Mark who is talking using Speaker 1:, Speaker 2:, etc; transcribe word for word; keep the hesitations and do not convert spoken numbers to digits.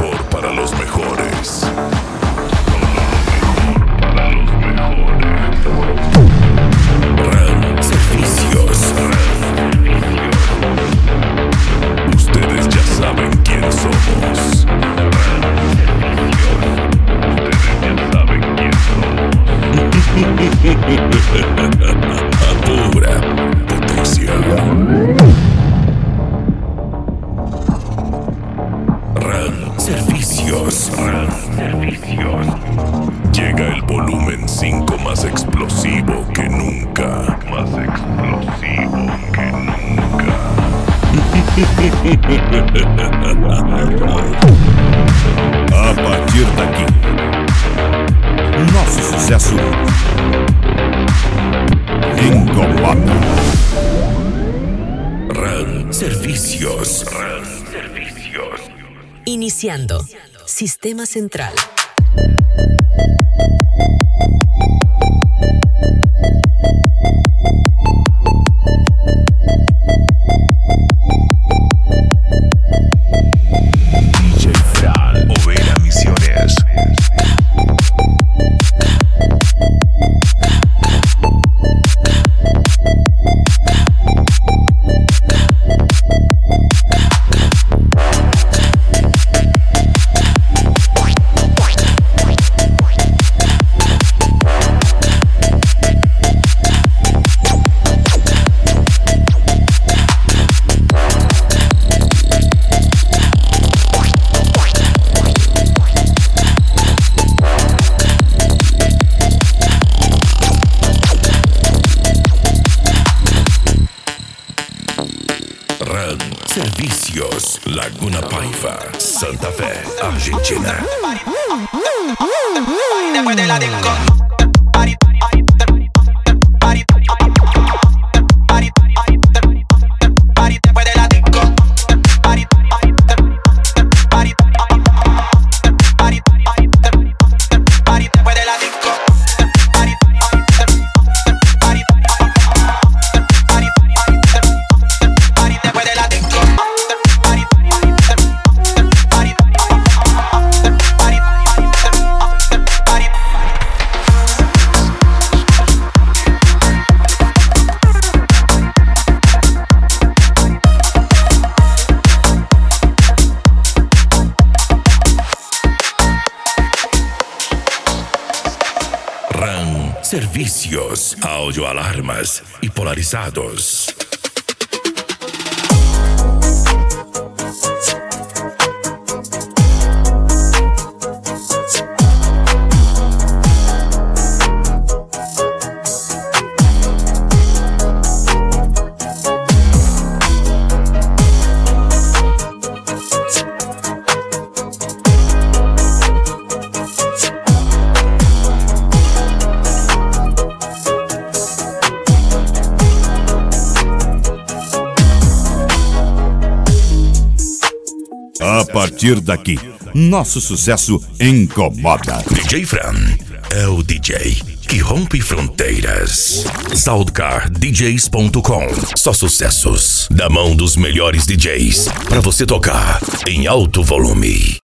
Speaker 1: mejor para los mejores. Para los mejores. Ram Servicios. Ustedes ya saben quién somos. Ustedes ya saben quién somos. A pura potencia. Ram Servicios. Ram Servicios. Llega el volumen cinco más explosivo que nunca. Más explosivo que nunca.
Speaker 2: A partir daqui, nosso sucesso incomoda.
Speaker 1: Ram Servicios. Ram Servicios.
Speaker 3: Iniciando. Sistema Central.
Speaker 1: D J Fran, Overa Misiones. Ram Servicios, Laguna Paiva, Santa Fe, Argentina.
Speaker 4: Después de la disco.
Speaker 1: Ram Servicios, audio alarmas y polarizados.
Speaker 2: A partir daqui, nosso sucesso incomoda.
Speaker 1: D J Fran é o D J que rompe fronteiras. Soundcar D Js ponto com. Só sucessos da mão dos melhores D Js pra você tocar em alto volume.